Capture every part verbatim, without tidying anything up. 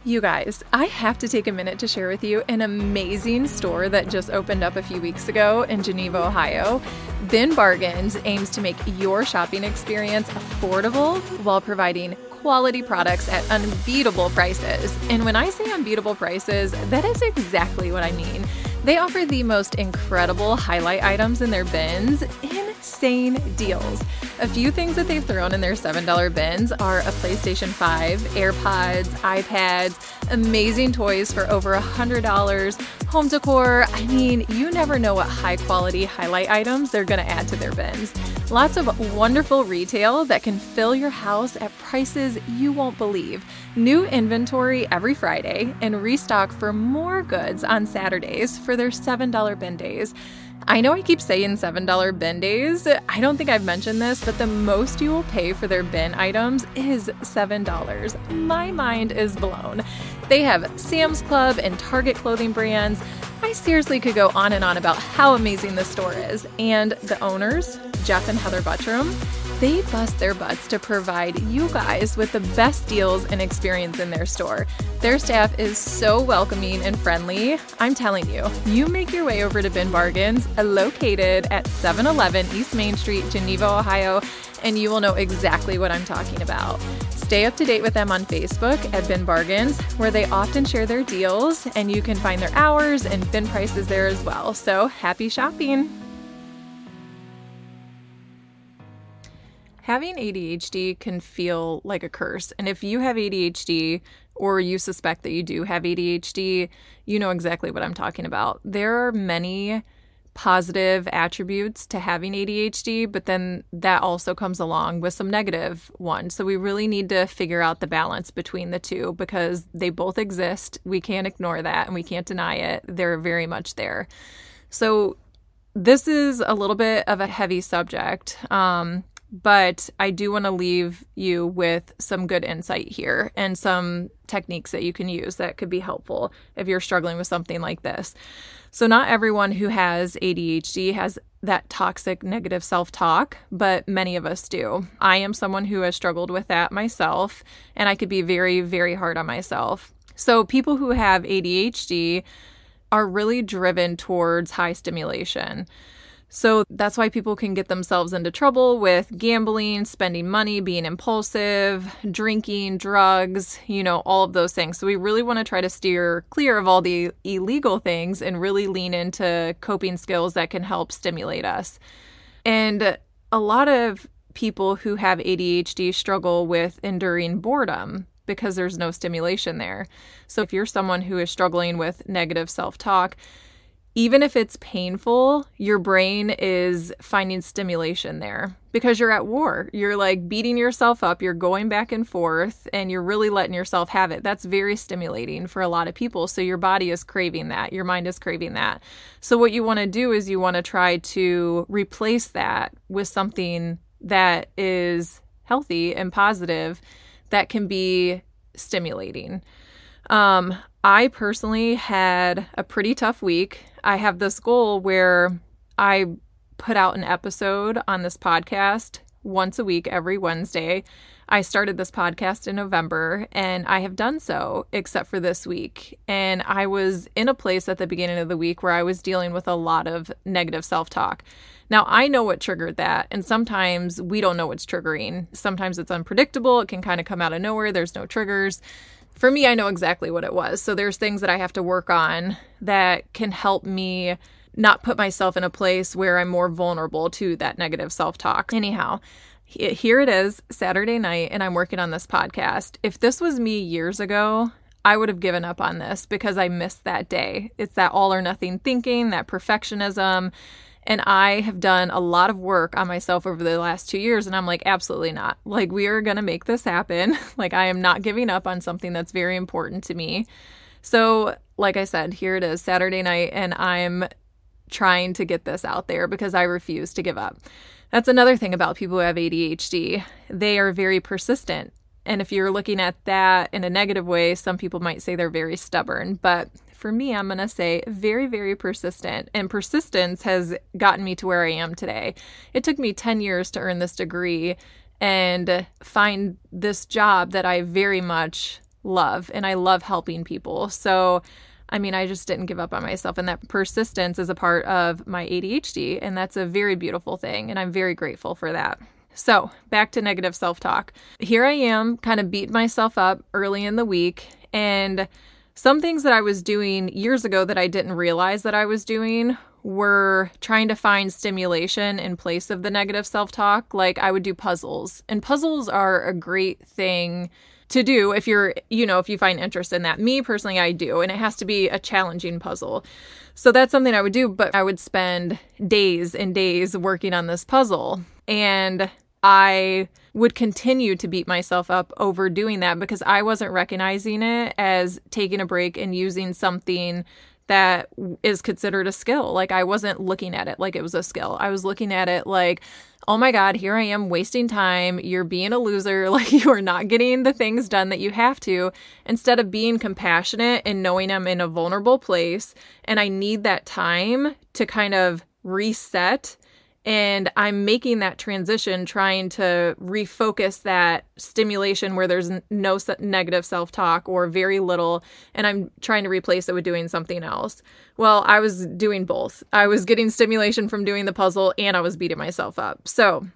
You guys, I have to take a minute to share with you an amazing store that just opened up a few weeks ago in Geneva, Ohio. Bin Bargains aims to make your shopping experience affordable while providing quality products at unbeatable prices. And when I say unbeatable prices, that is exactly what I mean. They offer the most incredible highlight items in their bins, insane deals. A few things that they've thrown in their seven dollar bins are a PlayStation five, AirPods, iPads, amazing toys for over one hundred dollars, home decor. I mean, you never know what high quality highlight items they're going to add to their bins. Lots of wonderful retail that can fill your house at prices you won't believe. New inventory every Friday and restock for more goods on Saturdays for their seven dollar bin days. I know I keep saying seven dollar bin days. I don't think I've mentioned this, but the most you will pay for their bin items is seven dollars. My mind is blown. They have Sam's Club and Target clothing brands. I seriously could go on and on about how amazing this store is. And the owners, Jeff and Heather Buttram, they bust their butts to provide you guys with the best deals and experience in their store. Their staff is so welcoming and friendly. I'm telling you, you make your way over to Bin Bargains, located at seven eleven East Main Street, Geneva, Ohio, and you will know exactly what I'm talking about. Stay up to date with them on Facebook at Bin Bargains, where they often share their deals, and you can find their hours and bin prices there as well. So happy shopping! Having A D H D can feel like a curse. And if you have A D H D or you suspect that you do have A D H D, you know exactly what I'm talking about. There are many positive attributes to having A D H D, but then that also comes along with some negative ones. So we really need to figure out the balance between the two because they both exist. We can't ignore that and we can't deny it. They're very much there. So this is a little bit of a heavy subject. Um, But I do want to leave you with some good insight here and some techniques that you can use that could be helpful if you're struggling with something like this. So not everyone who has A D H D has that toxic negative self-talk, but many of us do. I am someone who has struggled with that myself, and I could be very, very hard on myself. So people who have A D H D are really driven towards high stimulation. So that's why people can get themselves into trouble with gambling, spending money, being impulsive, drinking, drugs, you know, all of those things. So we really want to try to steer clear of all the illegal things and really lean into coping skills that can help stimulate us. And a lot of people who have A D H D struggle with enduring boredom because there's no stimulation there. So if you're someone who is struggling with negative self-talk, even if it's painful, your brain is finding stimulation there because you're at war. You're like beating yourself up, you're going back and forth, and you're really letting yourself have it. That's very stimulating for a lot of people. So your body is craving that. Your mind is craving that. So what you want to do is you want to try to replace that with something that is healthy and positive that can be stimulating. Um, I personally had a pretty tough week. I have this goal where I put out an episode on this podcast once a week, every Wednesday. I started this podcast in November, and I have done so except for this week. And I was in a place at the beginning of the week where I was dealing with a lot of negative self-talk. Now, I know what triggered that, and sometimes we don't know what's triggering. Sometimes it's unpredictable. It can kind of come out of nowhere. There's no triggers. For me, I know exactly what it was. So there's things that I have to work on that can help me not put myself in a place where I'm more vulnerable to that negative self-talk. Anyhow, here it is, Saturday night, and I'm working on this podcast. If this was me years ago, I would have given up on this because I missed that day. It's that all or nothing thinking, that perfectionism. And I have done a lot of work on myself over the last two years. And I'm like, absolutely not. Like, we are going to make this happen. Like, I am not giving up on something that's very important to me. So, like I said, here it is, Saturday night, and I'm trying to get this out there because I refuse to give up. That's another thing about people who have A D H D. They are very persistent. And if you're looking at that in a negative way, some people might say they're very stubborn. But for me, I'm going to say very, very persistent. And persistence has gotten me to where I am today. It took me ten years to earn this degree and find this job that I very much love, and I love helping people. So, I mean, I just didn't give up on myself, and that persistence is a part of my A D H D, and that's a very beautiful thing, and I'm very grateful for that. So back to negative self-talk. Here I am, kind of beat myself up early in the week, and some things that I was doing years ago that I didn't realize that I was doing were trying to find stimulation in place of the negative self-talk. Like I would do puzzles, and puzzles are a great thing to do if you're, you know, if you find interest in that. Me personally, I do, and it has to be a challenging puzzle. So that's something I would do, but I would spend days and days working on this puzzle, and I would continue to beat myself up over doing that because I wasn't recognizing it as taking a break and using something that is considered a skill. Like I wasn't looking at it like it was a skill. I was looking at it like, oh my God, here I am wasting time. You're being a loser. Like you are not getting the things done that you have to, instead of being compassionate and knowing I'm in a vulnerable place and I need that time to kind of reset. And I'm making that transition, trying to refocus that stimulation where there's no negative self-talk or very little, and I'm trying to replace it with doing something else. Well, I was doing both. I was getting stimulation from doing the puzzle, and I was beating myself up. So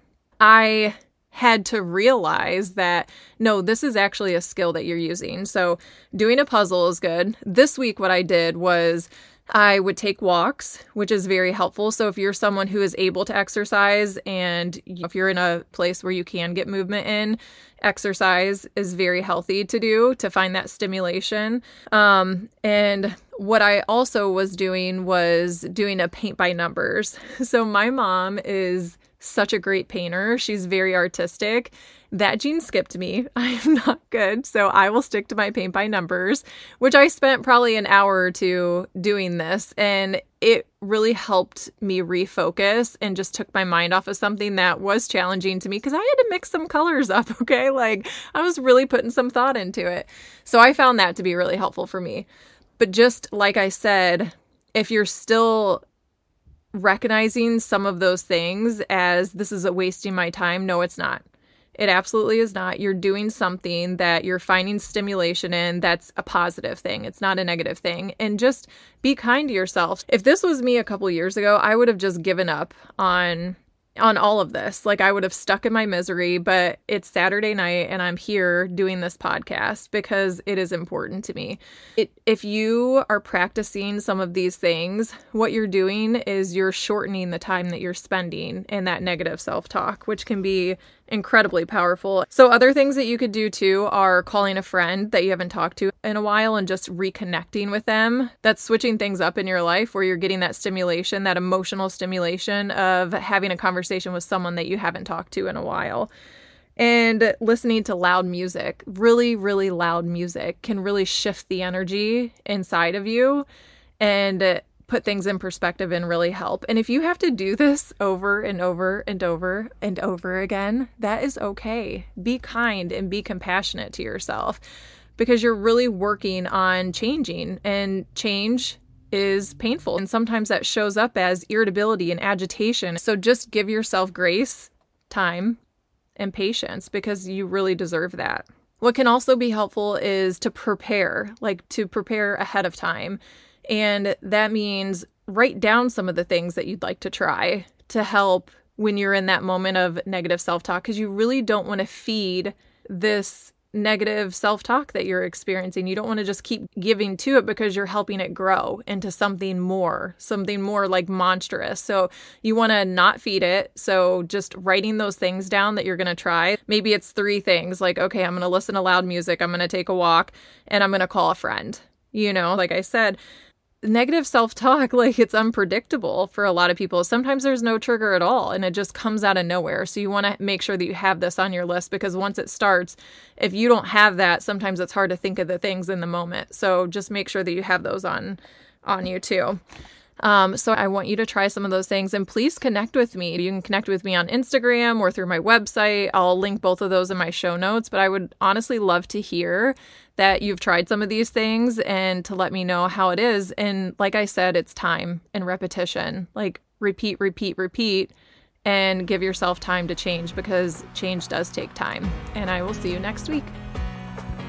I had to realize that, no, this is actually a skill that you're using. So doing a puzzle is good. This week, what I did was I would take walks, which is very helpful. So if you're someone who is able to exercise and if you're in a place where you can get movement in, exercise is very healthy to do to find that stimulation. Um, and what I also was doing was doing a paint by numbers. So my mom is such a great painter. She's very artistic. That gene skipped me. I am not good. So I will stick to my paint by numbers, which I spent probably an hour or two doing this. And it really helped me refocus and just took my mind off of something that was challenging to me because I had to mix some colors up. Okay. Like I was really putting some thought into it. So I found that to be really helpful for me. But just like I said, if you're still recognizing some of those things as this is a wasting my time, no, it's not. It absolutely is not. You're doing something that you're finding stimulation in. That's a positive thing. It's not a negative thing. And just be kind to yourself. If this was me a couple years ago, I would have just given up on on all of this. Like I would have stuck in my misery, but it's Saturday night and I'm here doing this podcast because it is important to me. It, if you are practicing some of these things, what you're doing is you're shortening the time that you're spending in that negative self-talk, which can be incredibly powerful. So other things that you could do too are calling a friend that you haven't talked to in a while and just reconnecting with them. That's switching things up in your life where you're getting that stimulation, that emotional stimulation of having a conversation with someone that you haven't talked to in a while. And listening to loud music, really, really loud music can really shift the energy inside of you and put things in perspective and really help. And if you have to do this over and over and over and over again, that is okay. Be kind and be compassionate to yourself because you're really working on changing, and change is painful. And sometimes that shows up as irritability and agitation. So just give yourself grace, time, and patience because you really deserve that. What can also be helpful is to prepare, like to prepare ahead of time. And that means write down some of the things that you'd like to try to help when you're in that moment of negative self-talk, because you really don't want to feed this negative self-talk that you're experiencing. You don't want to just keep giving to it because you're helping it grow into something more, something more like monstrous. So you want to not feed it. So just writing those things down that you're going to try. Maybe it's three things like, okay, I'm going to listen to loud music, I'm going to take a walk, and I'm going to call a friend. You know, like I said, negative self-talk, like it's unpredictable for a lot of people. Sometimes there's no trigger at all and it just comes out of nowhere. So you want to make sure that you have this on your list because once it starts, if you don't have that, sometimes it's hard to think of the things in the moment. So just make sure that you have those on, on you too. Um, so I want you to try some of those things and please connect with me. You can connect with me on Instagram or through my website. I'll link both of those in my show notes, but I would honestly love to hear that you've tried some of these things and to let me know how it is. And like I said, it's time and repetition, like repeat, repeat, repeat, and give yourself time to change because change does take time. And I will see you next week.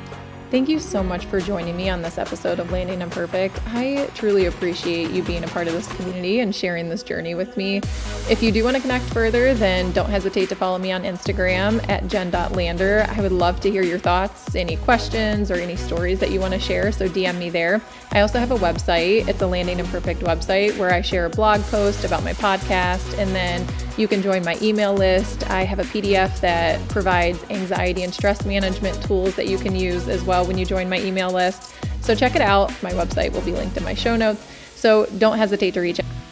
Thank you so much for joining me on this episode of Landing Imperfect. I truly appreciate you being a part of this community and sharing this journey with me. If you do want to connect further, then don't hesitate to follow me on Instagram at jen dot lander. I would love to hear your thoughts, any questions, or any stories that you want to share, so D M me there. I also have a website. It's a Landing Imperfect website where I share a blog post about my podcast, and then you can join my email list. I have a P D F that provides anxiety and stress management tools that you can use as well when you join my email list. So check it out. My website will be linked in my show notes. So don't hesitate to reach out.